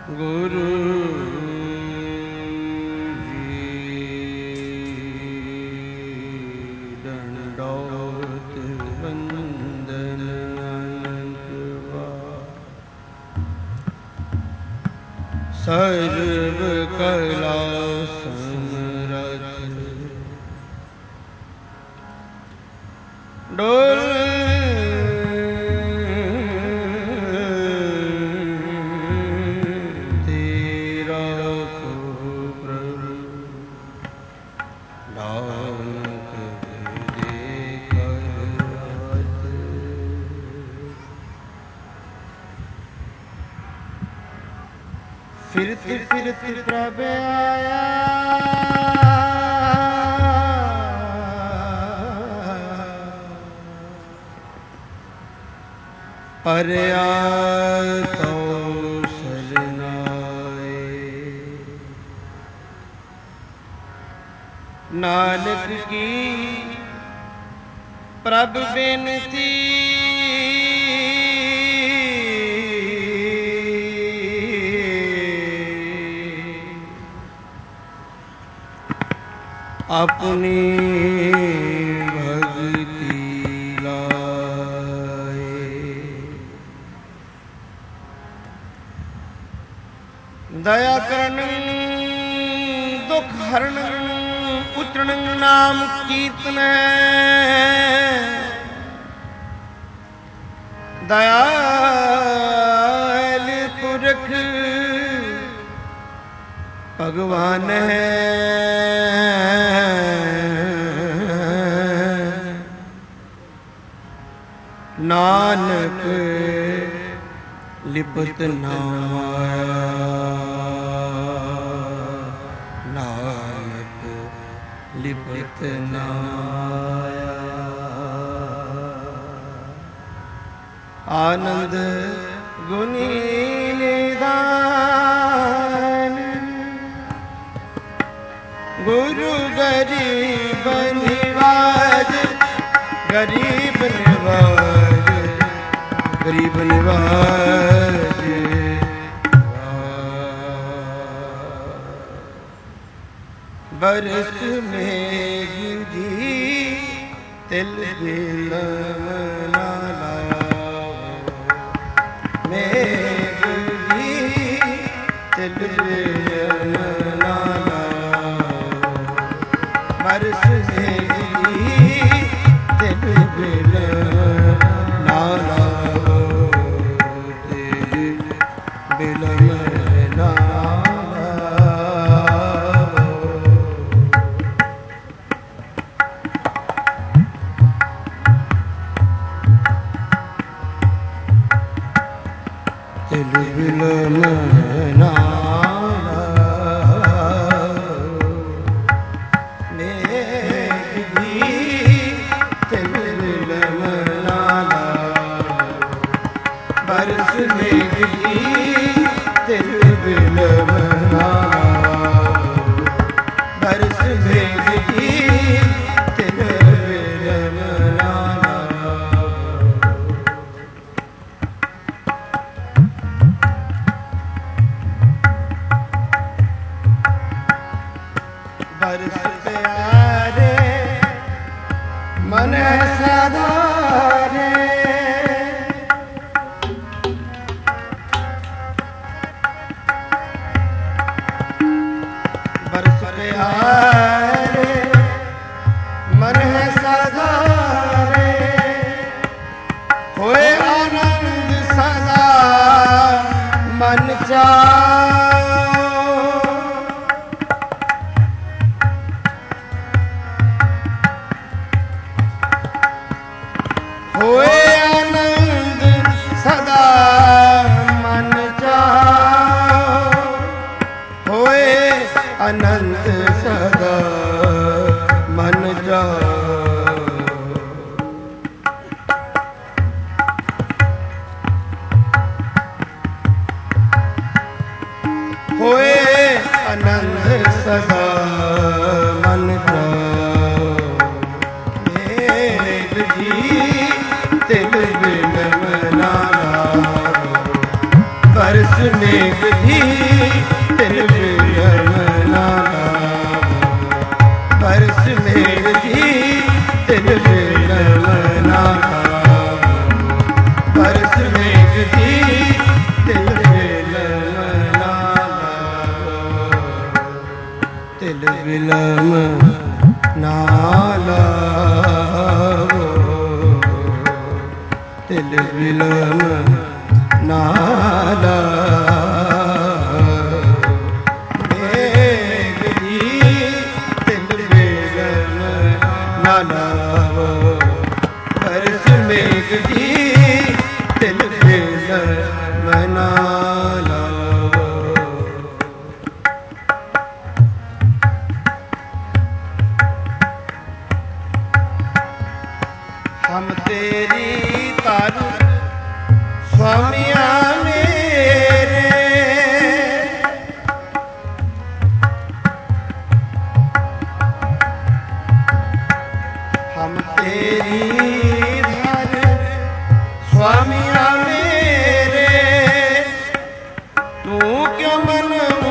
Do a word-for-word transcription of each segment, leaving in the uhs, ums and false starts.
ਗੁਰੂ ਸਰਬ ਕਲਾ ਸਮਰਥ ਡੋਲੇ ਤੇਰਾ ਕੋ ਪ੍ਰਭੂ ਨਾਨਕ ਦੇ ਕਰਤ। ਫਿਰਤ ਫਿਰਤ ਪ੍ਰਭ ਆਇਆ ਪਰਿਆ ਤੋ ਸਰਨਾਏ। ਨਾਨਕ ਕੀ ਪ੍ਰਭ ਬੇਨਤੀ ਆਪਣੀ ਭਗਤੀ ਲਾਏ। ਦਇਆ ਕਰਨ ਦੁਖ ਹਰਨ ਉਚਰਨ ਨਾਮ ਕੀਰਤਨ। ਦਇਆਲ ਪੁਰਖ ਭਗਵਾਨ ਹੈ। ਨਾਨਕ ਲਿਪਤ ਨਾ ਮਾਇਆ। ਨਾਨਕ ਲਿਪਤ ਨਾ ਮਾਇਆ। ਆਨੰਦ ਗੁਣੀ ਨਿਧਾਨ ਗੁਰੂ ਗਰੀਬ ਨਿਵਾਜ। ਗਰੀਬ ਨਿਵਾਜ ਗਰੀਬ ਨਿਵਾਜ। ਬਰਸ ਮੇਘ ਜੀ ਤਿਲ ਬਿਲ ਨਾ ਲਾਓ। ਮੇਘ ਜੀ ਤਿਲ ਬਿਲ ਨਾ ਲਾਓ। ਬਰਸ ਮੇਘ ਜੀ ਤਿਲ ਬਿਲ ਨਾ ਲਾਓ। ਤਿਲ ਬਿਲ ਨਾ ਤਿਲ ਬਿਲ ਨਾ ਮੇਘ ਜੀ ਤਿਲ ਬਿਲ ਨਾ। ਬਰਸ ਮੇਘ ਜੀ ਤਿਲ ਬਿਲ ਨਾ। ਬਰਸ ਮੇਘ ਜੀ ਤਿਲ ਬਿਲ ਨਾ। ਬਰਸ ਪਿਆਰੇ ਮਨ ਸਦਾਰੇ। ਬਰਸ ਪਿਆਰੇ ਮਨ ਸਦਾਰੇ। ਹੋਏ ਆਨੰਦ ਸਦਾ ਮਨ ਚਾਓ। ਹੋਏ ਆਨੰਦ ਸਦਾ ਮਨ ਚਾਓ। ਹੋਏ ਆਨੰਦ ਸਦਾ ਮਨ ਚਾਓ। ਹੋਏ ਆਨੰਦ ਸਦਾ ਮਨ ਚਾਓ। ਮੇਘ ਜੀ ਤਿਲ ਬਿਲ ਨਾ ਲਾਓ। ਬਰਸ बरस मेघ धी तिल बिलम ना लावो। बरस मेघ धी तिल बिलम ना लावो। बरस मेघ धी तिल बिलम ना लावो। तिल बिलम ना लावो। तिल बिलम ना लावो। मेघ धी तिल बिलम ना लावो। बरस मेघ धी तिल बिलम ना लावो। हम तेरी तारू स्वामिया मेरे। हम तेरी धर स्वामिया मेरे। तू क्यों मन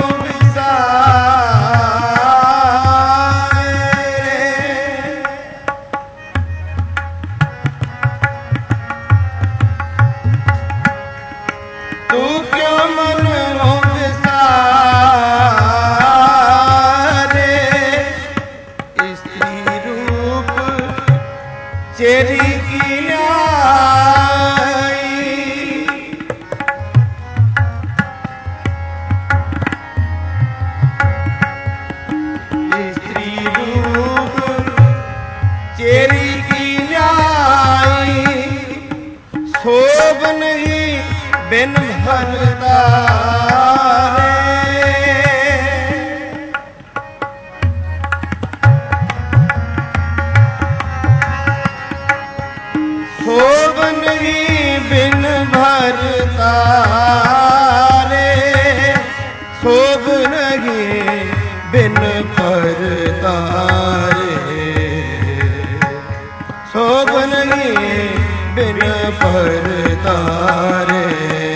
तू क्यों मन विसारे। स्त्री रूप चेरी की न्याई। स्त्री रूप चेरी की न्याई। शोभ नहीं बिन भरतारे। शोभ नहीं बिन भरतारे। शोभ नहीं बिन भरतारे। शोभ नहीं बिन भरतारे।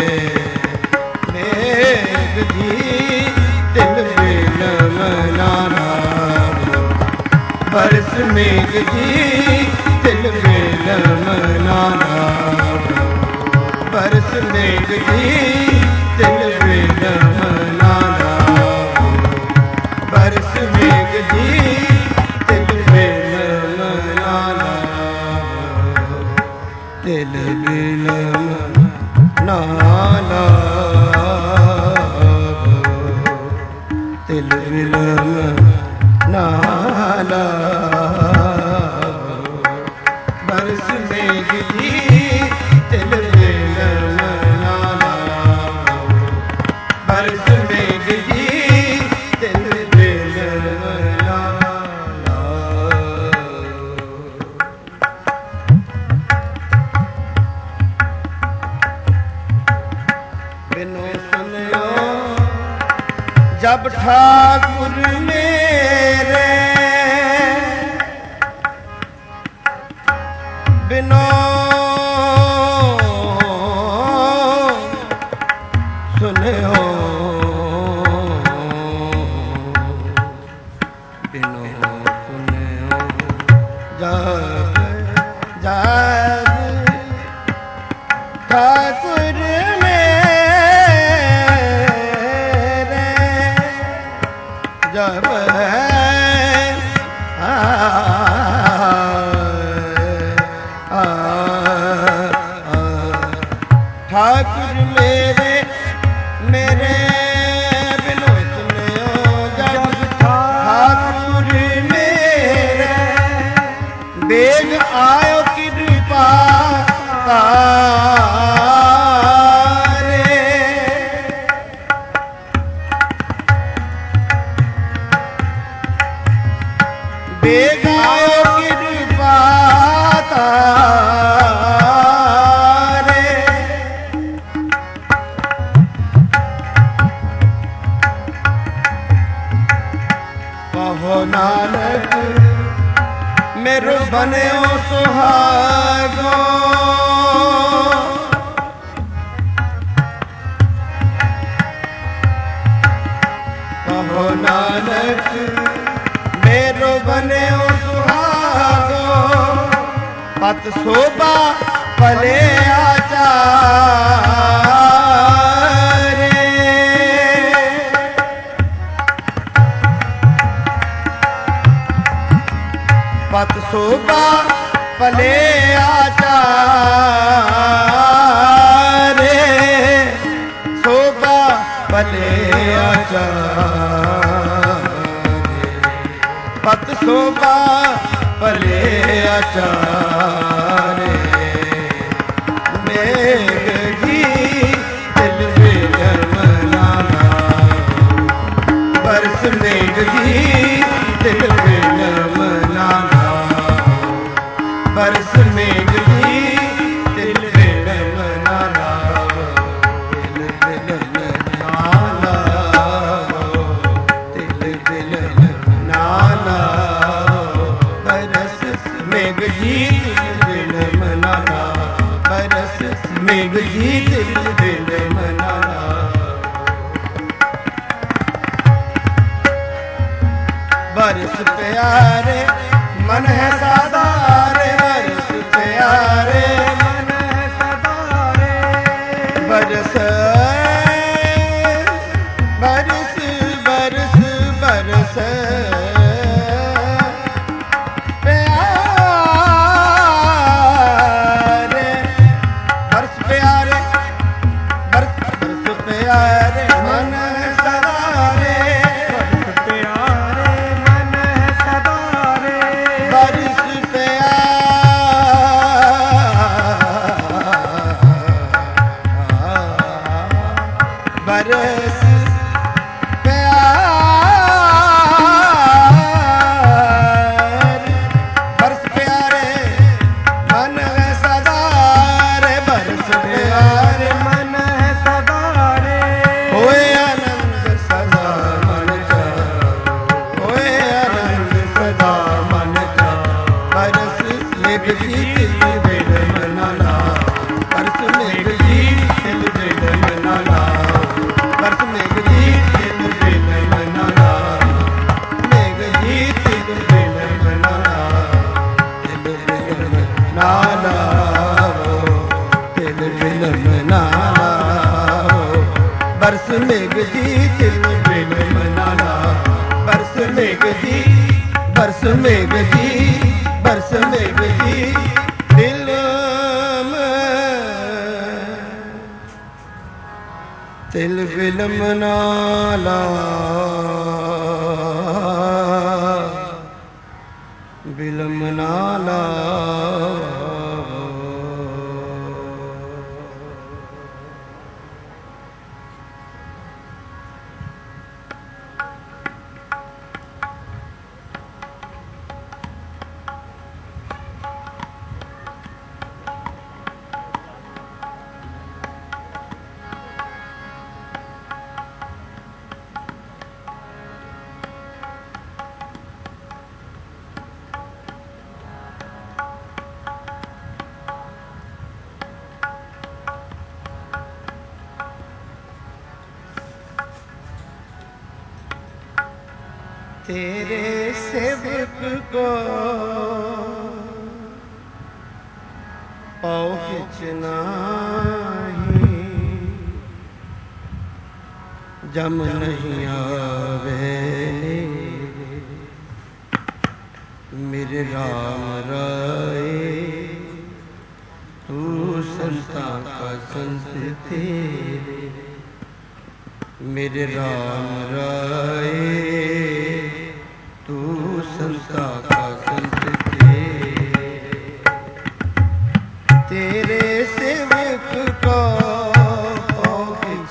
मेघ धी तिल बिलम ना लावो। बरस मेघ धी तिल बिलम ना लावो। बरस मेघ धी तिल बिलम ना लावो। बरस मेघ धी तिल बिलम ना लावो। तिल बिलम ना लावो। तिल बिलम ना लावो। बरस मेघ धी तिल बिलम ना लावो। बरस मेघ धी तिल बिलम ना लावो। बिनु सुनियो जब ठाकुर मेरे। बिनु सुनियो बिनु सुनियो जब जब ठाकुर मेरे। जब आ ठाकुर मेरे मेरे बिनु सुनियो जब ठाकुर मेरे। बेग आयो कृपा तारे। बेग आयो कृपा तारे। कहो नानक मेरो बन्यो सुहागो। कहो नानक मेरो बन्यो सुहागो पत शोभा भले आचार्य पत शोभा भले आचार्य शोभा भले आचार्य पत शोभा भले आचार्य मेघ जी दिल विलमना बरस मेघ जी दिल विलमना बरस मेघ जी दिल विलमना दिल विलमना दिल विलमना बरस मेघ जी दिल विलमना बरस मेघ जी दिल विलमना बरस प्यारे मन है सादारे बरस प्यारे मन है सादारे बरस बरस बरस बरस प्यारे बरस प्यारे बरस बरस प्यारे मन है सादारे बरस प्यारे मन है सादारे बरस बरस प्यारे बरस प्यारे मन है सदारे बरस प्यारे मन है सदारे होए आनंद सदा मन का होए आनंद सदा मन का बरस मेघ जी दिल विलमना बरस मेघ जी दिल विलमना बरस मेघ जी दिल विलमना मेघ जी दिल विलमना दिल विलमना दिल विलमना बरस मेघ जी दिल विलमना बरस मेघ जी बरस मेघ जी बरस मेघ जी दिल दिल विलमना ला विलमना ला तेरे सेवक को पाओ किछ नाही जम नहीं आवे मेरे राम राय तू संता का संत तेरे मेरे राम राय तू संता का संत तेरे तेरे सेवक को किछ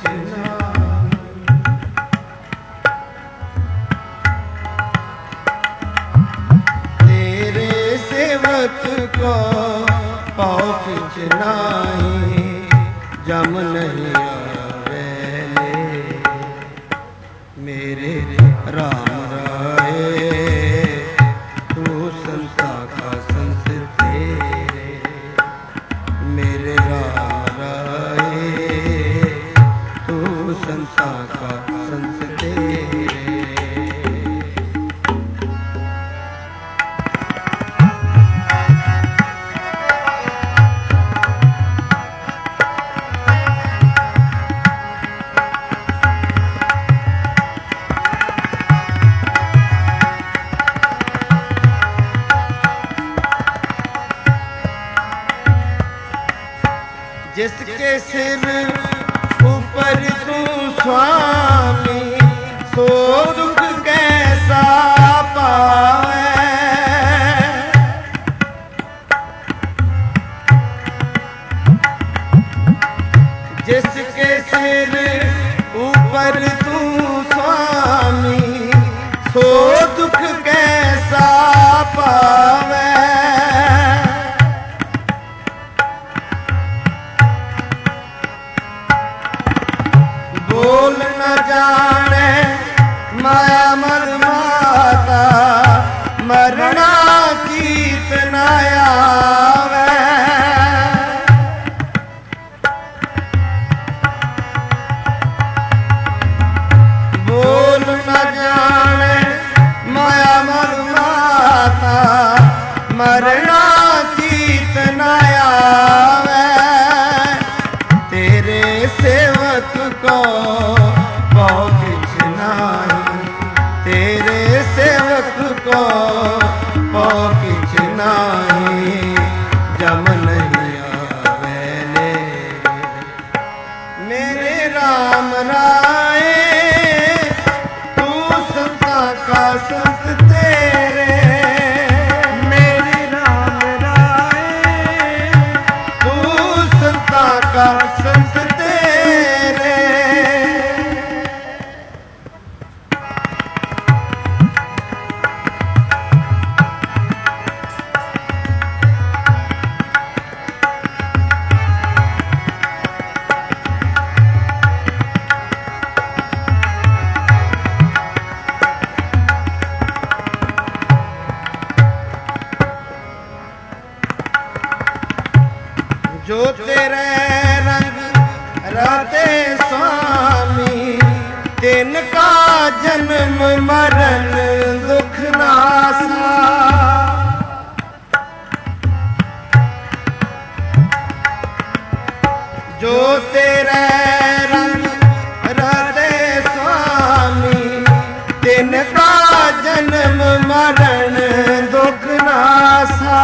तेरे सेवक को पाओ किछ नाही जम नहीं आवे मेरे राम राय तू संता का संत तेरे मेरे राम राय तू संता का संत तेरे जिसके सिर ऊपर तू स्वामी, सो दुख कैसा पावे। जिसके सिर ऊपर तू स्वामी, सो दुख कैसा पावे। बोल न जाने माया मर माता, मरना कीत न आवे। बोल न जाने माया मर माता, मरना कीत न आवे। तेरे सेवक को पाओ किछ नाही, तेरे सेवक को पाओ किछ नाही। जम नहीं आवे ले मेरे राम राय, तू संता का संत तेरे। मेरे राम राय, तू संता का संत तेरे। जो तेरे रंग राधे स्वामी, तिनका जन्म मरण दुख नासा। जो तेरे रंग राधे स्वामी, तिनका जन्म मरण दुख नासा।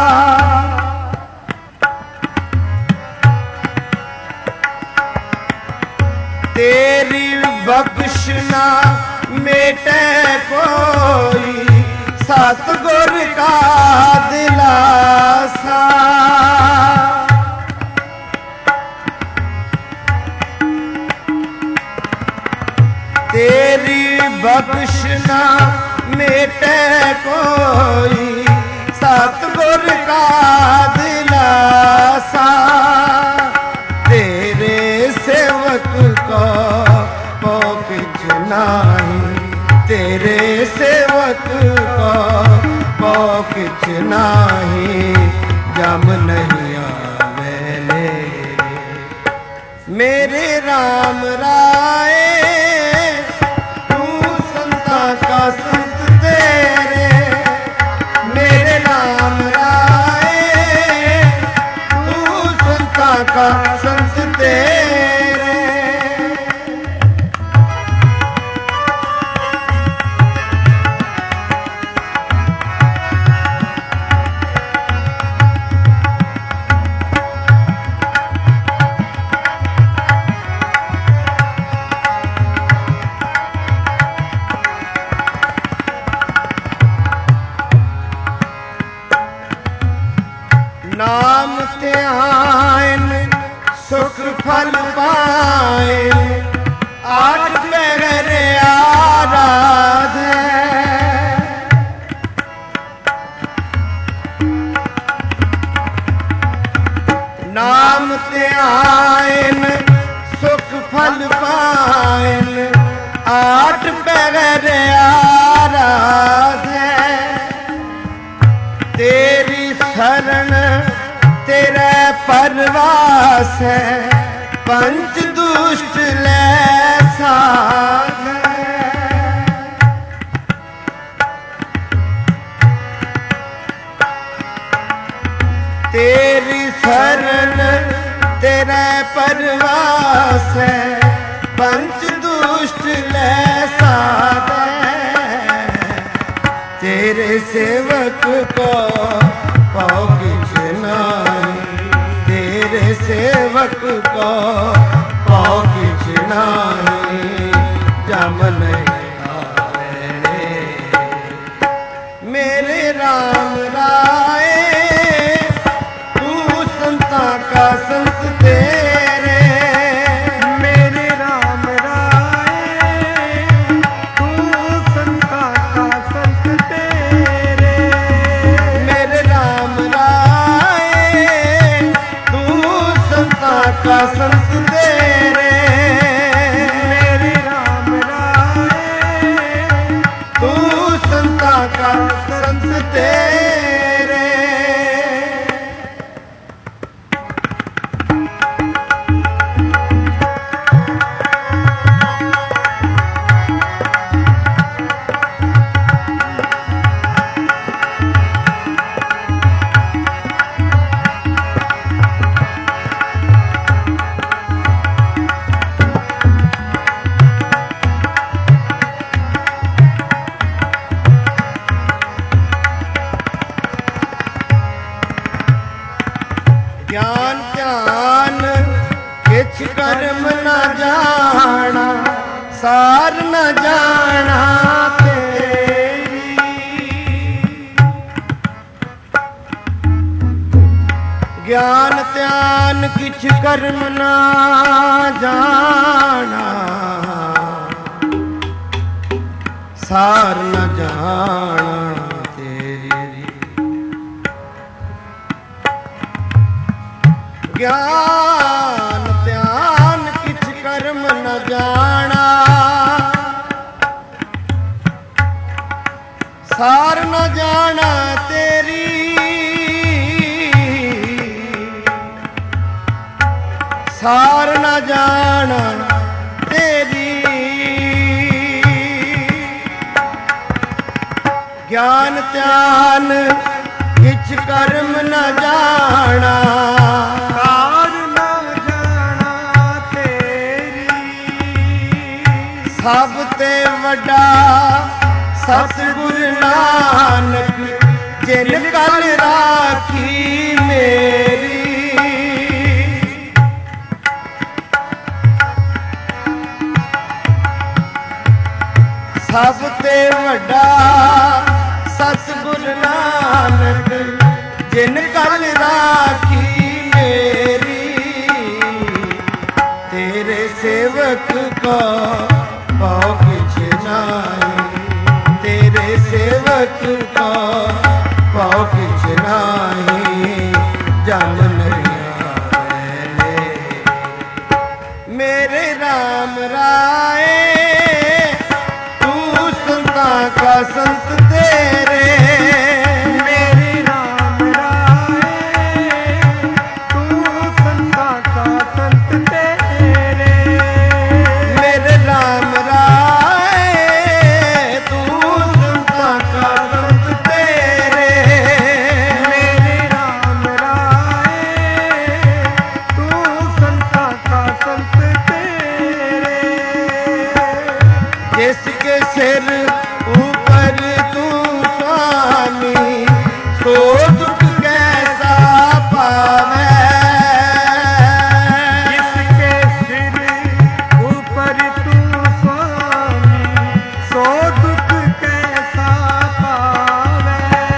तेरी बख्शना मेटे कोई, सतगुर का दिलासा। तेरी बख्शना मेटे कोई, सतगुर का दिलासा। तेरे सेवक को पाओ किछ नाही, तेरे सेवक को पाओ किछ नाही। जम नहीं आवे ले मेरे राम राय, तू संता का संत तेरे। मेरे राम राय, तू संता का संत तेरे। नाम ध्यान सुख फल पाए, आठ पहर आराधे। नाम ध्यान सुख फल पाए, आठ पहर आराधे। तेरी शरण तेरा परवास है, पंच दुष्ट ले साध। तेरी शरण तेरा परवास है, पंच दुष्ट ले साध। तेरे सेवक को पाओ किछ नाही, तेरे सेवक को पाओ किछ नाही जम नहीं आवे। मेरे राम राय तू संता का संत तेरे, मेरे राम राय तू संता का संत तेरे, मेरे राम राय तू संता का संत तेरे, मेरे राम राय तू संता का संत तेरे। ज्ञान ध्यान किछ कर्म न जाना, सार न जाना तेरी। ज्ञान ध्यान किछ कर्म न जाना, सार न जाना तेरी। ज्ञान ध्यान किछ कर्म न जाना, सार न जाना तेरी। सार न जाना तेरी। ज्ञान ध्यान किछ कर्म न जाना, सार न जाना तेरी। सभ ते वड्डा सतगुर नानक जिन कल राखी मेरी। सभ ते वड्डा सतगुर नानक जिन कल राखी मेरी। तेरे सेवक को पाओ किछ नाही, तेरे सेवक को पाओ किछ नाही जम नहीं आवे। मेरे राम राय तू संता का संत तेरे, मेरे राम राय तू संता का संत तेरे, मेरे राम राय तू संता का संत तेरे, मेरे राम राय तू संता का संत तेरे। जिसके सिर ऊपर तू स्वामी, सो दुख कैसा पावे। जिसके सिर ऊपर तू स्वामी, सो दुख कैसा पावे।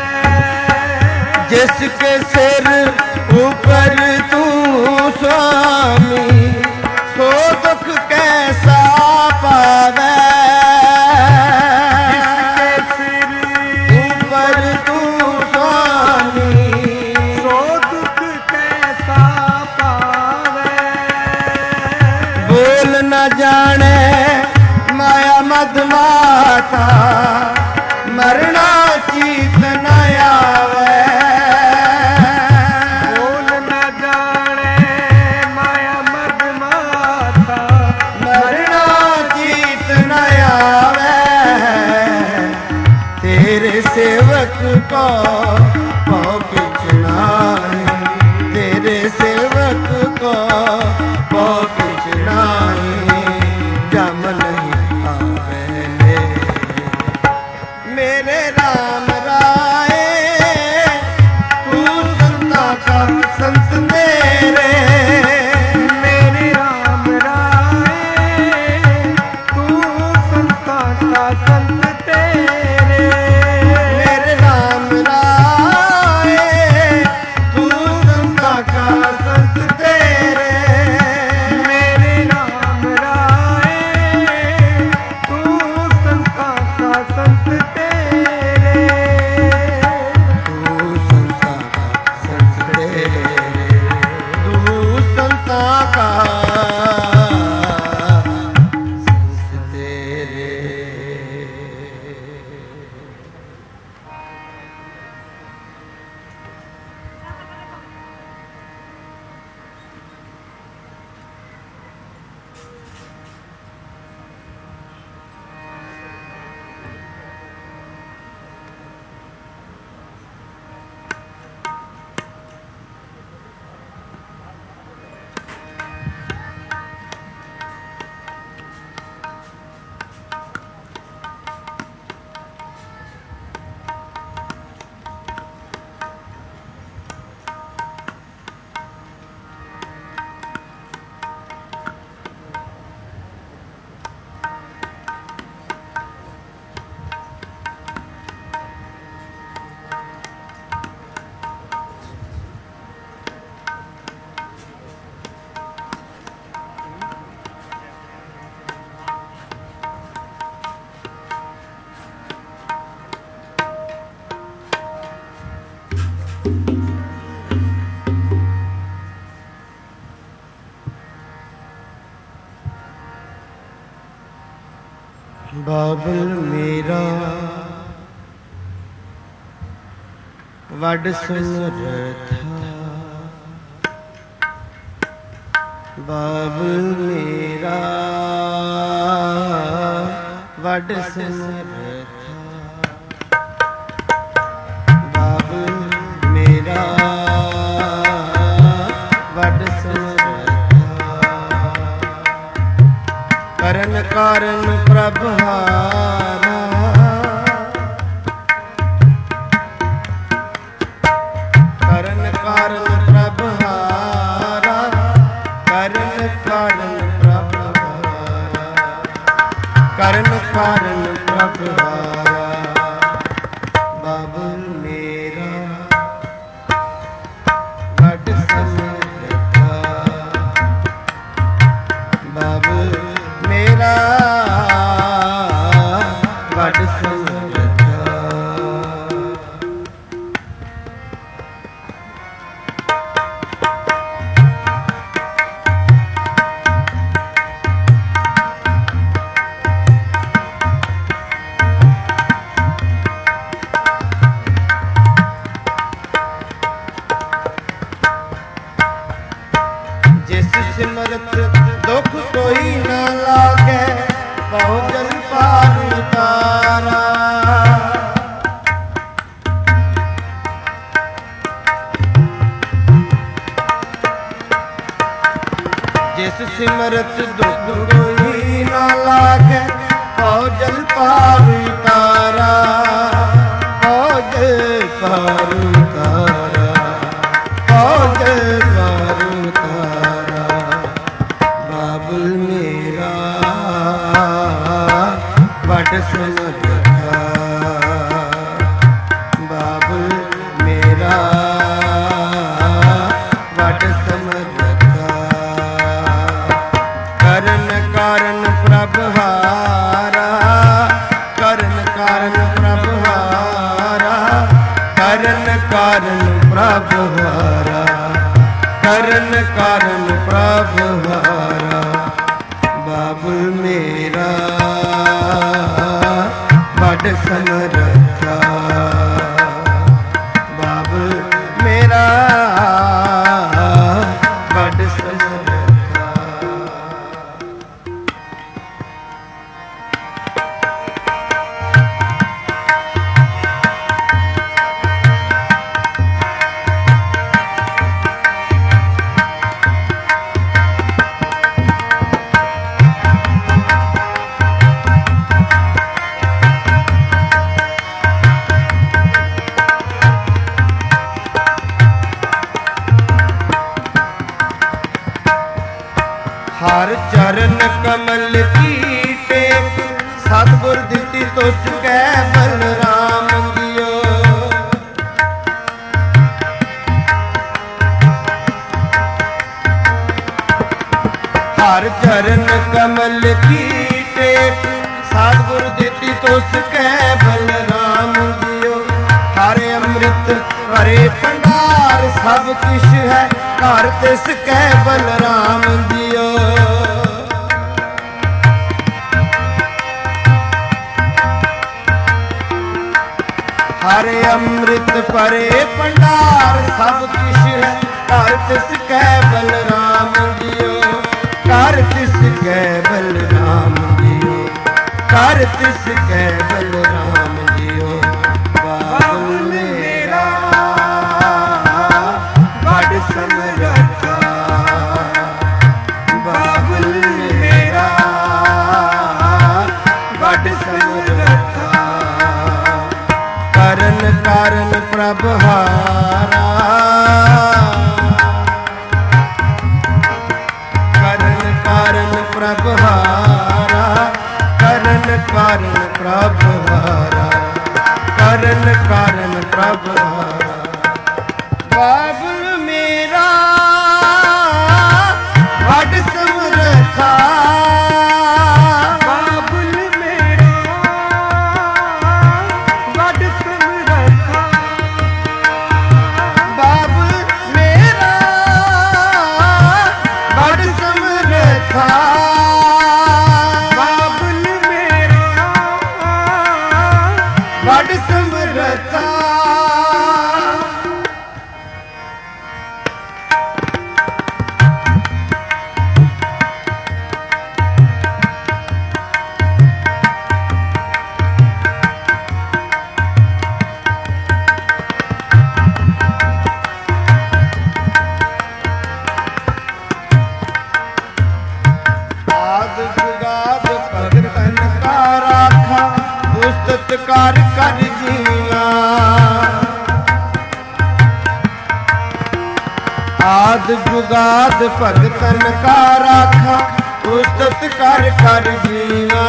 जिसके सिर ऊपर तू स्वामी, सो दुख कैसा पावे। जिसके सिर ऊपर तू स्वामी, सो दुख कैसा पावे। बोल न जाने माया मद माता, मरना चीत न आवे। बोल न जाने माया मद माता, मरना चीत न आवे। तेरे सेवक को पाओ किछ नाही, तेरे सेवक को पाओ किछ नाही जम नहीं आवे। मेरे राम राय तू संता का संत मेरे, संत तेरे। मेरे राम राय तू संता का संत तेरे। मेरे राम राय तू संता का संत तेरे। तू संता का संत तेरे। तू संता का संत तेरे। बाबुल मेरा वड समरथा। बाबुल मेरा वड समरथा। बाबुल मेरा वड समरथा। करन कारण प्रभ हारा। करन कारण प्रभ हारा। करन कारण प्रभ हारा। करन कारण प्रभ हारा। बाबुल मेरा वड समरथा। बाबुल मेरा वड समरथा। जिस सिमरत दुख कोई न लागे। बहु जल पार उतारा। जिस सिमरत दुख कोई न लागे। बहु जल पार उतारा। बहु जल पार उतारा। बहु जल पार उतारा। बाबुल मेरा वड समरथा। बाबुल मेरा वड समरथा। करन कारण प्रभ हारा। करन कारण प्रभ हारा। करन कारण प्रभ हारा। करन कारण प्रभ हारा। बाबुल मेरा वड समरथा। बाबुल मेरा वड समरथा। हर चरण कमल की टेक। सतगुर दिति तुस कै बलराम जियो। हर चरण कमल की टेक सतगुर दिती तुस कै बलराम जियो। हर अमृत भरे भंडार सब किश है घर तिस कै बलराम जियो। हर अमृत भरे भंडार सब किश है घर तिस कै बलराम जियो। घर तिस कै बलराम जियो। घर तिस कै बलराम जियो। बाबुल मेरा बड़ समरथा। बाबुल मेरा बड़ समरथा। करन कारण प्रभ हारा। करन कारण प्रभ हारा। करन कारण प्रभ हारा। करन कारण प्रभ हारा। बाबुल मेरा बड़ समरथा। बाबुल मेरा बड़ समरथा। बाबुल मेरा बड़ समरथा। बाबुल मेरा बड़ समरथा। आद जुगाद भगतन का राखा उस्तत कर कर जीवा। आद जुगाद भगतन का राखा उस्तत कर कर जीवा।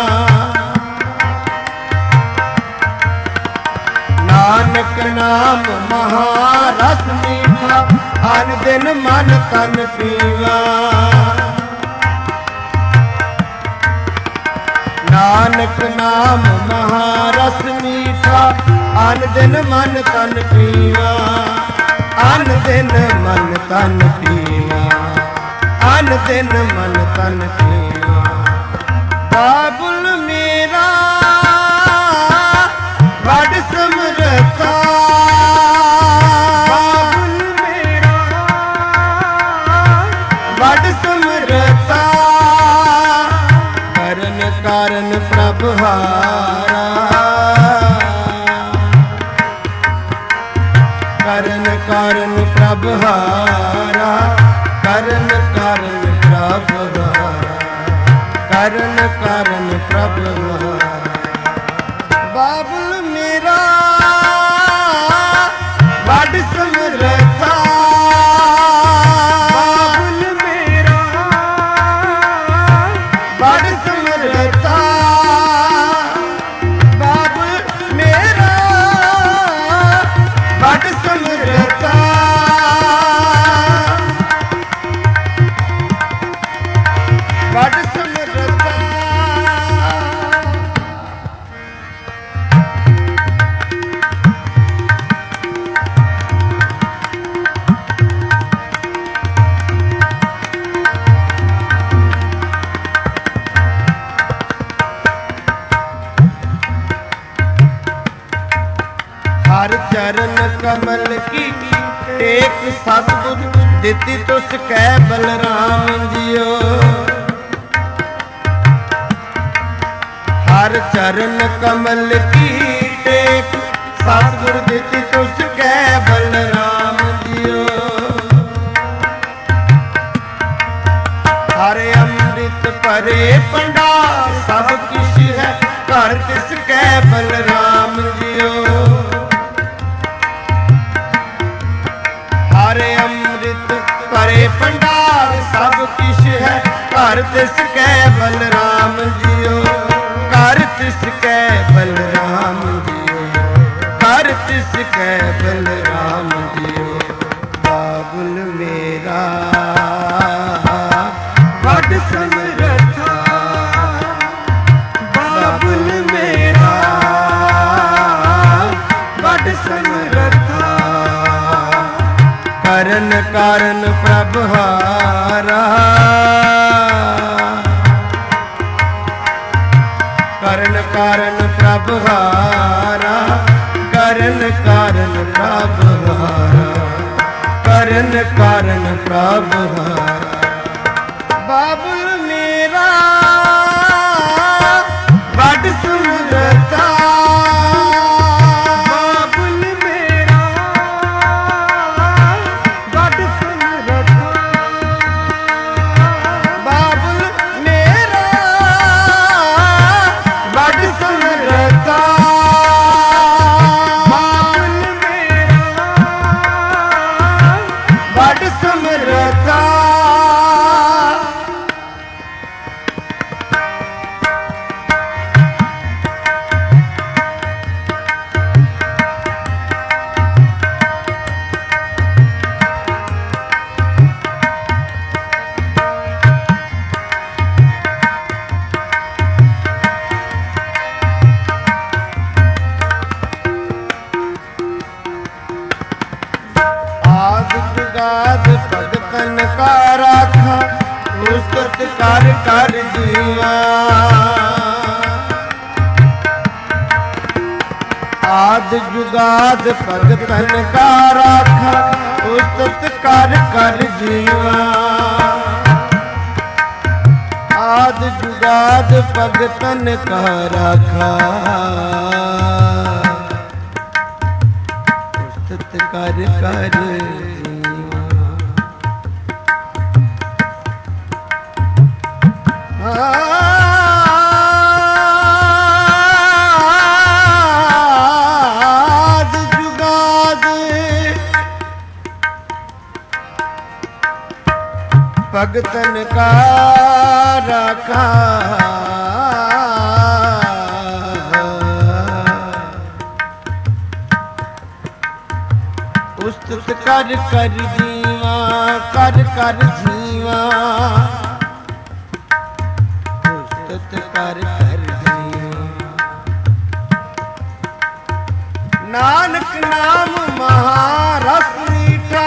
नानक नाम महारस मीठा हर दिन मन तन पीवा। नानक नाम महारस मीठा अन दिन मन तन पीवा। अन दिन मन तन पीवा। अन दिन मन तन पीवा। बाबुल मेरा बड़ समरथा। बाबुल मेरा बड़ समरथा। करन कारण प्रभ हारा। करन कारण प्रभ हारा। करन कारण प्रभ हारा। करन कारण प्रभ हारा। बाबुल मेरा बड़ समरथा। बाबुल मेरा बड़ समरथा। बाबुल मेरा बड़ समरथा। बड़ समरथा। हर चरण कमल की टेक सतगुर दिती तुस कै बलराम जियो। हर चरण कमल की टेक सतगुर दिती तुस कै बलराम जियो। हर अमृत भरे भंडार सब किश है घर तिस कै बलराम जियो। हर अमृत भरे भंडार सब किश है घर तिस कै बलराम जियो। घर तिस कै ਕਰਨ ਕਾਰਨ ਪ੍ਰਭ ਹਾਰਾ ਕਰਨ ਕਾਰਨ ਪ੍ਰਭ ਹਾਰਾ ਕਰਨ ਕਾਰਨ ਪ੍ਰਭ ਹਾਰਾ ਕਰਨ ਕਾਰਨ ਪ੍ਰਭ ਹਾਰਾ ਬਾਬੁਲ ਮੇਰਾ ਵੱਡ ਸੁੰਦਰਤਾ ਬਾਬੁਲ ਮੇਰਾ ਵੱਡ ਸੁੰਦਰਤਾ ਬਾਬੁਲ ਮੇਰਾ ਵੱਡ ਸੁੰਦਰਤਾ ਬਾਬੁਲ ਮੇਰਾ ਵੱਡ ਸੁੰਦਰਤਾ गाद भगतन का राखा उस्तत कर कर जीवा आद जुगाद भगतन का राखा उस्तत कर कर जीवा आद जुगाद भगतन का राखा उस्तत कर कर आद जुगाद भगतन का राखा उस्तत कर कर जीवा कर कर जीवा कर कर नानक नाम महारस मीठा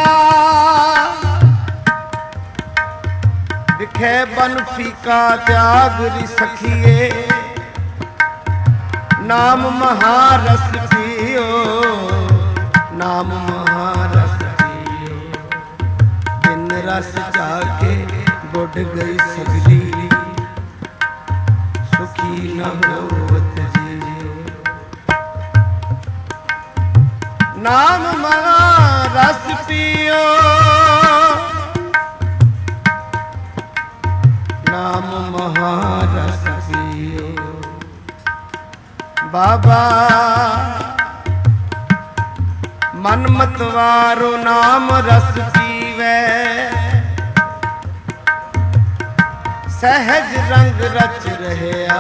दिखे बन फीका त्याग रि सखिए नाम महारस पियो नाम महारस पियो बिन रस जाके बुढ़ गई सगली सुखी न होवत जी नाम महारस पियो नाम महारस पियो बाबा मन मतवारो नाम रस पीवे सहज रंग रच रहया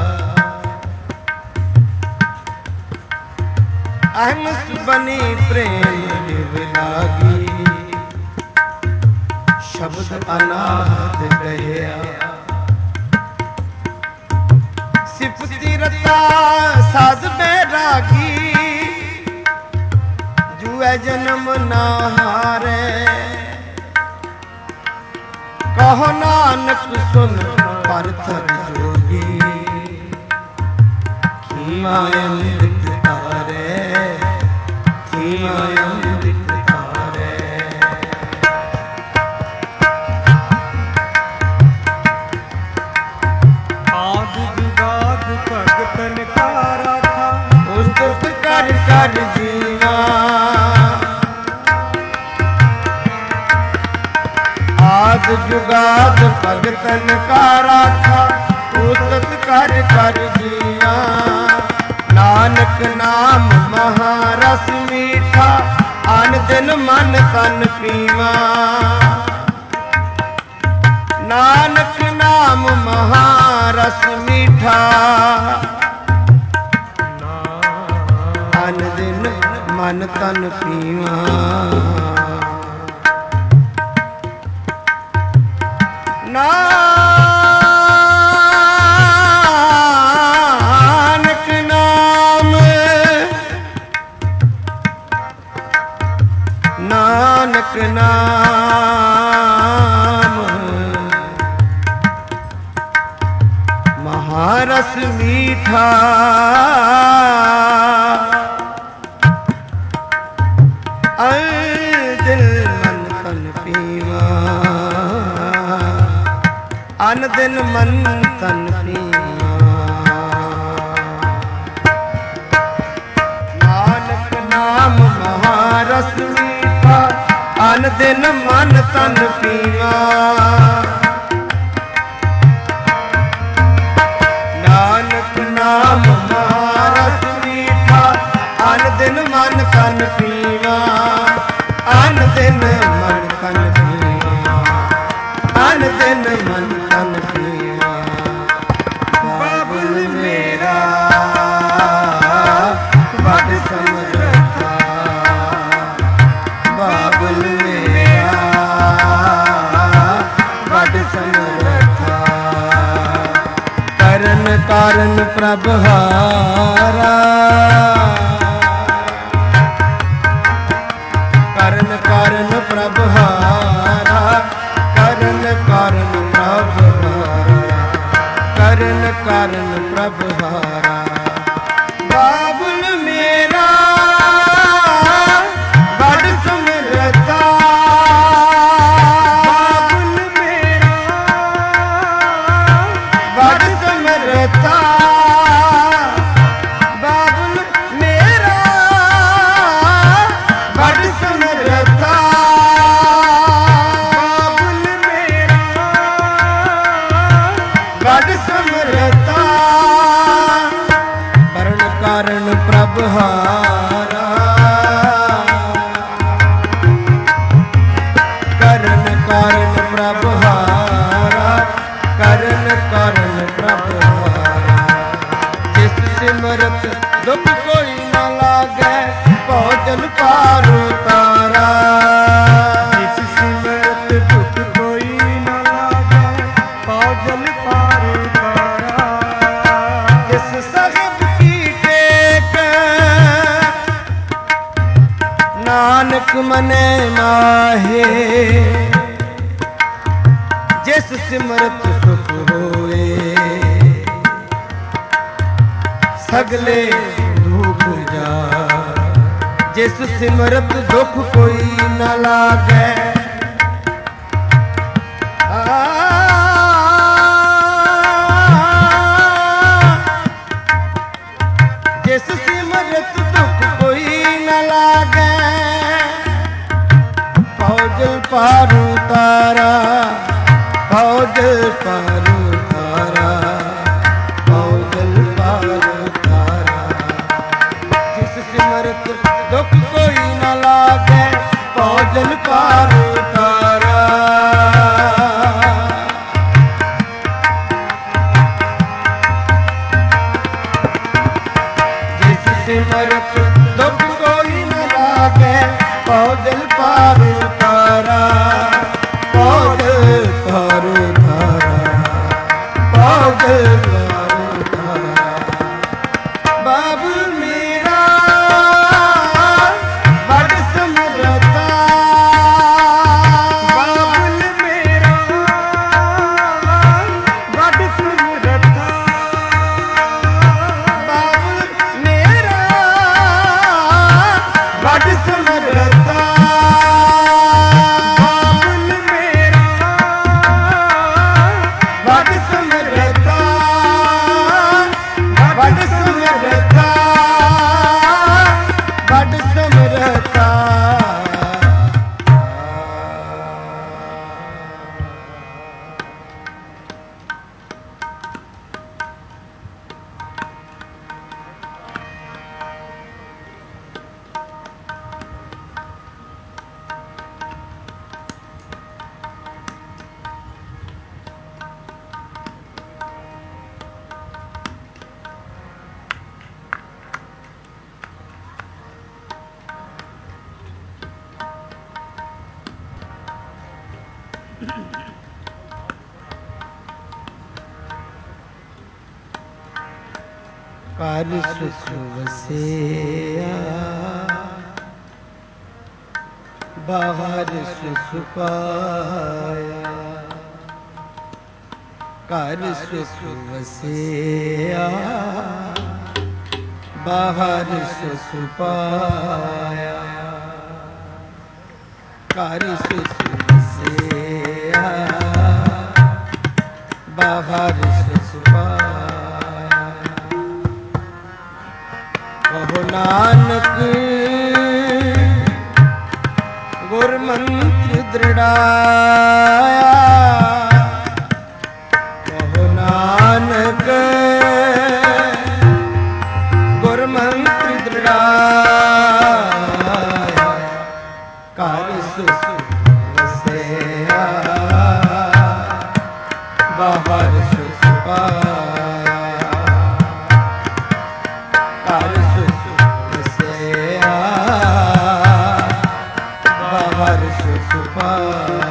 अहमस बनी प्रेम विरागी शब्द अनाथ गया सिफती रता साज बैरागी जुए जन्म ना हारे कहो नानक सुन परथर जोगी खीमा अमृत तारे खीमा अमृत तारे आद जुगाद भगतन का राखा उस्तत कर कर जीवा आद जुगाद भगतन का राखा उस्तत कर कर जीवा नानक नाम महारस मीठा अन दिन मन तन पीवा नानक नाम महारस मीठा अन दिन मन तन पीवा नानक नाम नानक नाम ਰਸ ਮੀਠਾ ਅਨ ਦਿਲ ਮਨ ਤਨ ਪੀਵਾ ਅਨ ਦਿਨ ਮਨ ਤਨ ਪੀਵਾ ਨਾਨਕ ਨਾਮ ਮਹਾਰਸ ਮੀਠਾ ਅਨ ਦਿਨ ਮਨ ਤਨ ਪੀਵਾ ਨਾਨਕ ਨਾਮ ਮਹਾਰਸ ਮੀਠਾ ਅਨ ਦਿਨ ਮਨ ਤਨ ਪੀਵਾ ਅਨ ਦਿਨ ਮਨ ਤਨ ਪੀਵਾ ਅਨ ਦਿਨ ਮਨ ਤਨ ਪੀਵਾ ਬਾਬੁਲ ਮੇਰਾ ਵੱਡ ਸਮਰੱਥਾ ਬਾਬੁਲ ਮੇਰਾ ਵੱਡ ਸਮਰੱਥਾ ਕਰਨ ਕਾਰਨ ਪ੍ਰਭ ਹਾਰਾ ਕਰਨ ਕਾਰਨ ਪ੍ਰਭ ਹਾਰਾ ਕਰਨ ਕਾਰਨ ਪ੍ਰਭ ਹਾਰਾ ਕਰਨ ਕਾਰਨ ਪ੍ਰਭ ਹਾਰਾ ਬਾਬੁਲ ਮੇਰਾ ਵੱਡ ਸਮਰੱਥਾ ਬਾਬੁਲ ਮੇਰਾ ਵੱਡ ਸਮਰੱਥਾ ਬਾਬੁਲ ਮੇਰਾ ਵੱਡ ਸਮਰੱਥਾ ਬਾਬੁਲ ਮੇਰਾ ਵੱਡ ਸਮਰੱਥਾ ਕਰਨ ਕਾਰਨ ਪ੍ਰਭ ਹਾਰਾ ਕਰਨ ਕਾਰਨ ਪ੍ਰਭ ਹਾਰਾ ਕਰਨ ਕਾਰਨ ਪ੍ਰਭ ਹਾਰਾ ਜਿਸ ਸਿਮਰਤ ਦੁਖ ਕੋਈ ਨਾ ਲਾਗੈ ਭੋਜਨ ਪਾਰ ਉਤਾਰਾ ਜਿਸ ਸਿਮਰਤ ਦੁਖ ਕੋਈ ਨਾ ਲਾਗੈ ਭੋਜਨ ਪਾਰ ਉਤਾਰਾ ਜਿਸ ਸਾਹਿਬ ਕੀ ਟੇਕ ਨਾਨਕ ਮਨੈ ਮਾਹੇ ਜਿਸ ਸਿਮਰਤ ਸੁਖ ਹੋਏ ਸਗਲੇ ਦੁਖ ਜਾ ਜਿਸ ਸਿਮਰਤ ਦੁਖ ਕੋਈ ਨਾ ਲਾਗੈ ਜਿਸ ਸਿਮਰਤ ਦੁਖ ਕੋਈ ਨਾ ਲਾਗੈ ਭੌਜਲ ਪਾਰ ਉਤਾਰਾ ਭੌਜਲ ਪਾਰ ਉਤਾਰਾ ਭੌਜਲ ਪਾਰ ਉਤਾਰਾ ਜਿਸ ਸਿਮਰਤ ਦੁਖ ਕੋਈ ਨਾ ਲਾਗੈ ਭੌਜਲ ਪਾਰ ਉਤਾਰਾ ਜਿਸ ਸਿਮਰਤ ਦੁਖ ਕੋਈ ਨਾ ਲਾਗੈ ਭੌਜਲ ਪਾਰ ਉਤਾਰਾ ਭੌਜਲ ਪਾਰ ਉਤਾਰਾ ਭੌਜਲ ਪਾਰ ਉਤਾਰਾ ਬਾਬੁਲ ਮੇਰਾ ਵੱਡ ਸਮਰੱਥਾ ਬਾਬੁਲ ਮੇਰਾ ਵੱਡ ਸਮਰੱਥਾ ਬਾਬੁਲ ਮੇਰਾ ਵੱਡ ਸਮਰੱਥਾ ਬਾਬੁਲ ਮੇਰਾ ਵੱਡ ਸਮਰੱਥਾ ਵੱਡ ਸਮਰੱਥਾ ਵੱਡ ਸਮਰੱਥਾ ਘਰ ਸੁਖ ਵਸਿਆ ਬਾਹਰ ਸੁਖ ਪਾਇਆ घर सुख वसिया बाहर सुख पाया। घर सुख वसिया बाहर सुख पाया। कहो नानक गुरमंत्र दृढ़ाया। कहो नानक गुरमंत्र दृढ़ाया। घर सुख वसिया बाहर सुख पाया। घर सुख वसिया बाहर सुख पाया।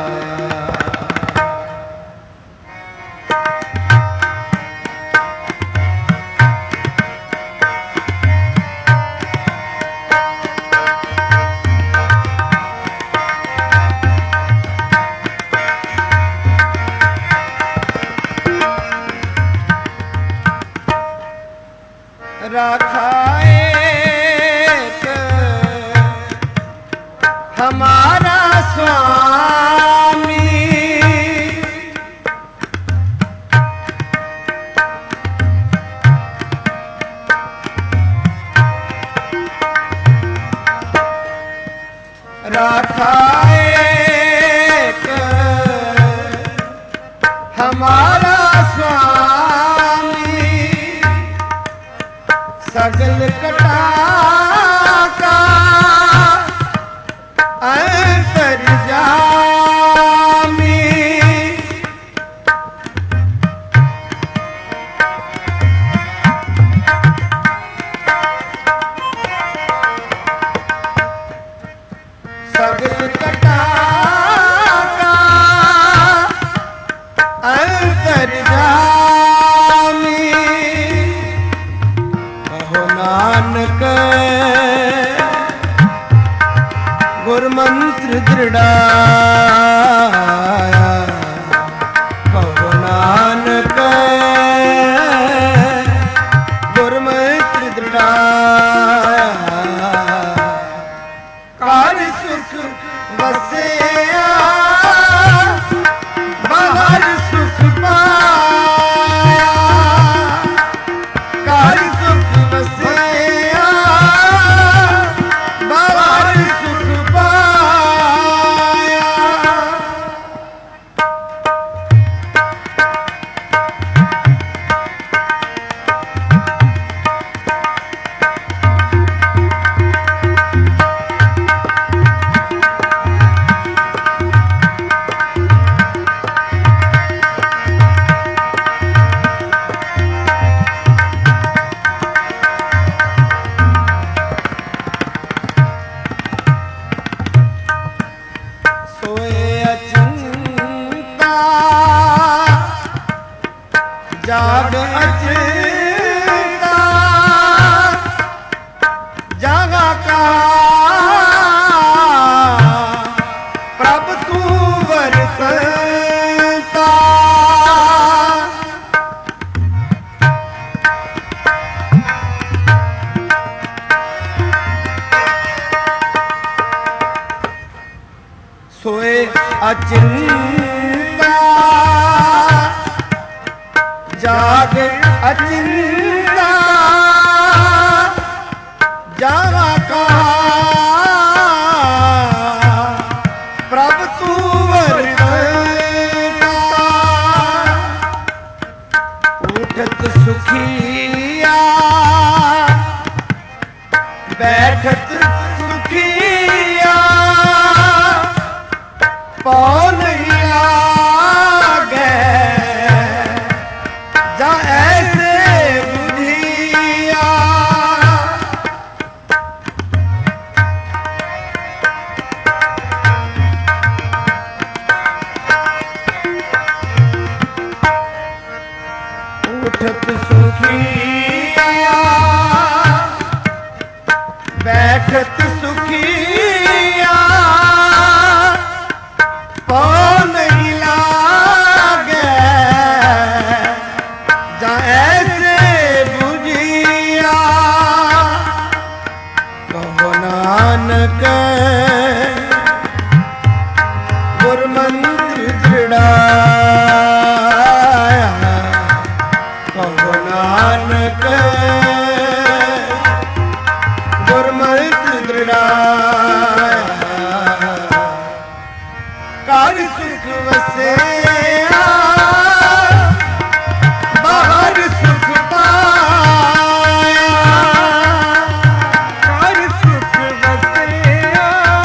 राखा एक हमारा स्वामी। राखा एक हमारा स्वामी। सगल कटा का अंतर्यामी। सगल कटा का अंतर्यामी। नानक गुरमंत्र दृढ़ाया। कहो नानक गुरमंत्र दृढ़ाया। घर सुख वसिया बाहर सुख पाया। घर सुख वसिया बाहर सुख पाया। जाग अचिंता जागा का प्रभ तू वर्तता। सोए अचिंता जाग अचिंता जागा का प्रभ तू वर्तता। उठत सुखिया बैठत सुखिया। पौ नहीं आगे जा ऐसे बुझिया। उठत सुखिया बैठत सुखिया। पौ नहीं लागे ਗੁਰਮਤਿ ਦ੍ਰਿੜਾਇਆ ਘਰ ਸੁਖ ਵਸਿਆ ਬਾਹਰ ਸੁਖ ਪਾਇਆ ਘਰ ਸੁਖ ਵਸਿਆ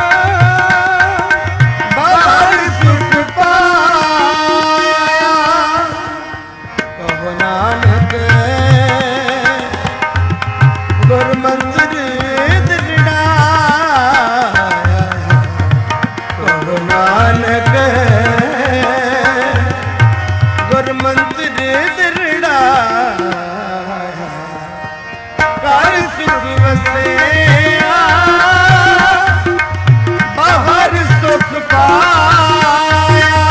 ਬਾਹਰ ਸੁਖ ਪਾਇਆ ਕਹੋ ਨਾਨਕ ਗੁਰਮਤਿ ਦ੍ਰਿੜਾਇਆ ਕਹੋ ਨਾਨਕ ਗੁਰਮਤਿ ਦ੍ਰਿੜਾਇਆ ਘਰ ਸੁਖ ਵਸਿਆ ਬਾਹਰ ਸੁਖ ਪਾਇਆ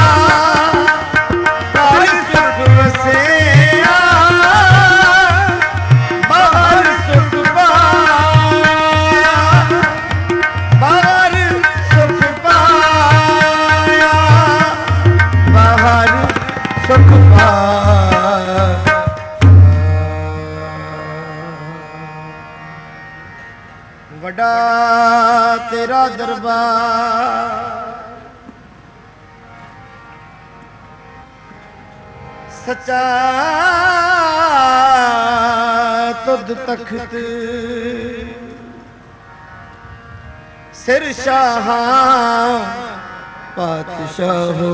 ਘਰ ਸੁਖ ਵਸਿਆ ਬਾਹਰ ਸੁਖ ਪਾਇਆ ਬਾਹਰ ਸੁਖ ਪਾਇਆ ਬਾਹਰ ਸੁਖ ਪਾਇਆ ਵੱਡਾ ਤੇਰਾ ਦਰਬਾਰ ਸੱਚਾ ਤੁਧ ਤਖਤ ਸਿਰ ਸ਼ਾਹਾਂ ਪਾਤਸ਼ਾਹੋ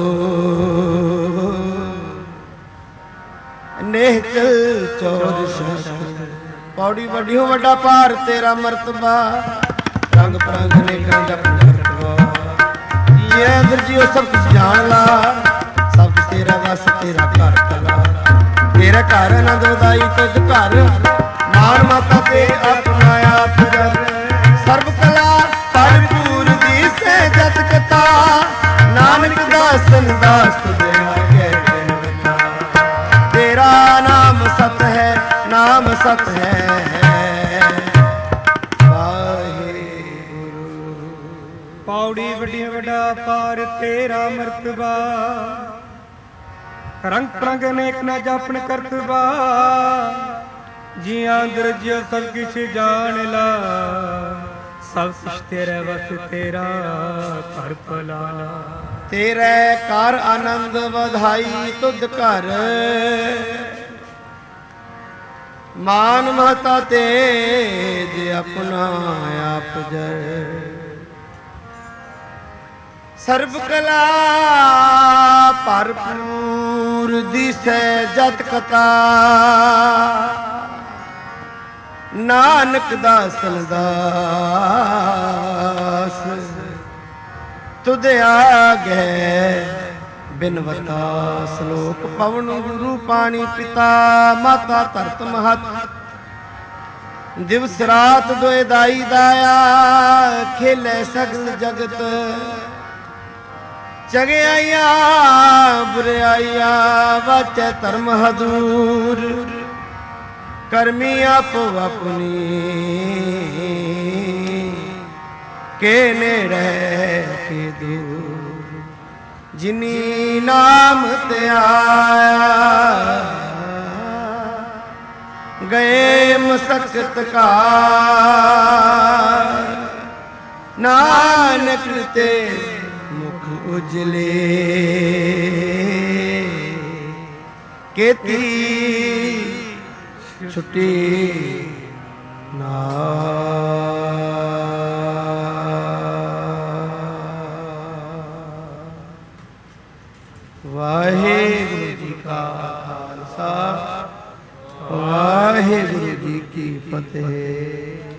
ਨੇਕਲ ਚੌਰ ਸ਼ਾਹ ਪੌੜੀ ਵੱਡਿਓ ਵੱਡਾ ਭਾਰ ਤੇਰਾ ਮਰਤਬਾ ਰੰਗ ਪ੍ਰੰਗ ਨੇਕਾਂ ਦਾ ਮਰਤਬਾ ਜੀ ਅੰਦਰ ਜੀਓ ਸਭ ਕੁਝ ਜਾਣ ਲਾ ਸਭ ਕੁਝ ਤੇਰਾ ਵਸ ਤੇਰਾ ਘਰ ਕਲਾ ਤੇਰਾ ਘਰ ਆਨੰਦ ਵਧਾਈ ਤੁਧ ਘਰ ਮਾਨ ਮਾਤਾ ਤੇ ਆਪਣਾ ਆਪ ਜਰ ਸਰਬ ਕਲਾ ਭਰਪੂਰ ਦੀ ਸਹਿਜਤ ਕਥਾ ਨਾਨਕ ਦਾਸਨ ਦਾਸ ਤੁਝੇ ਆਗੇ ਬਿਨਵਤਾ ਤੇਰਾ ਨਾਮ ਸਤ ਹੈ ਨਾਮ ਸਤ ਹੈ ਵਾਹਿਗੁਰੂ ਪੌੜੀ ਵੱਡੀ ਵੱਡਾ ਪਾਰ ਤੇਰਾ ਮਰਤਬਾ ਰੰਗ ਪ੍ਰੰਗ ਅਨੇਕ ਨਾ ਜਾਪਨ ਕਰਤਬਾ ਜੀਆਂ ਦਰਜਿਓ ਸਭ ਕਿਛ ਜਾਣ ਲਾ ਸਭ ਕੁਛ ਤੇਰੇ ਵਸ ਤੇਰਾ ਘਰ ਭਲਾ ਤੇਰੇ ਘਰ ਆਨੰਦ ਵਧਾਈ ਤੁਧ ਘਰ ਮਾਨ ਮਹਤਾ ਤੇਜ ਆਪਣਾ ਆਪ ਜਰ ਸਰਬ ਕਲਾ ਭਰਪੂਰ ਦਿਸੈ ਜਤ ਕਥਾ ਨਾਨਕ ਦਾਸਨ ਦਾਸ ਤੁਧ ਆਗੇ ਬਿਨਵਤਾ ਸ਼ਲੋਕ ਪਵਨ ਗੁਰੂ ਪਾਣੀ ਪਿਤਾ ਮਾਤਾ ਧਰਤ ਮਹਤ ਦਿਵਸ ਰਾਤ ਦੋਇ ਦਾਈ ਦਾਇਆ ਖੇਲੇ ਸਗਲ ਜਗਤ ਚਗਿਆਈਆਂ ਬੁਰਿਆਈਆਂ ਵਾਚੈ ਧਰਮ ਹਦੂਰ ਕਰਮੀ ਆਪੋ ਆਪਣੀ ਕੇ ਨੇੜੇ ਕੇ ਦੂਰ ਜਿਨੀ ਨਾਮ ਤੇ ਆਇਆ ਗਏ ਮਸਕਤ ਕਾ ਨਾਨਕ ਤੇ ਮੁਖ ਉਜਲੇ ਕੀਤੀ ਛੁੱਟੀ ਨਾ ਵਾਹਿਗੁਰੂ ਜੀ ਕਾ ਖਾਲਸਾ ਵਾਹਿਗੁਰੂ ਜੀ ਕੀ ਫਤਿਹ।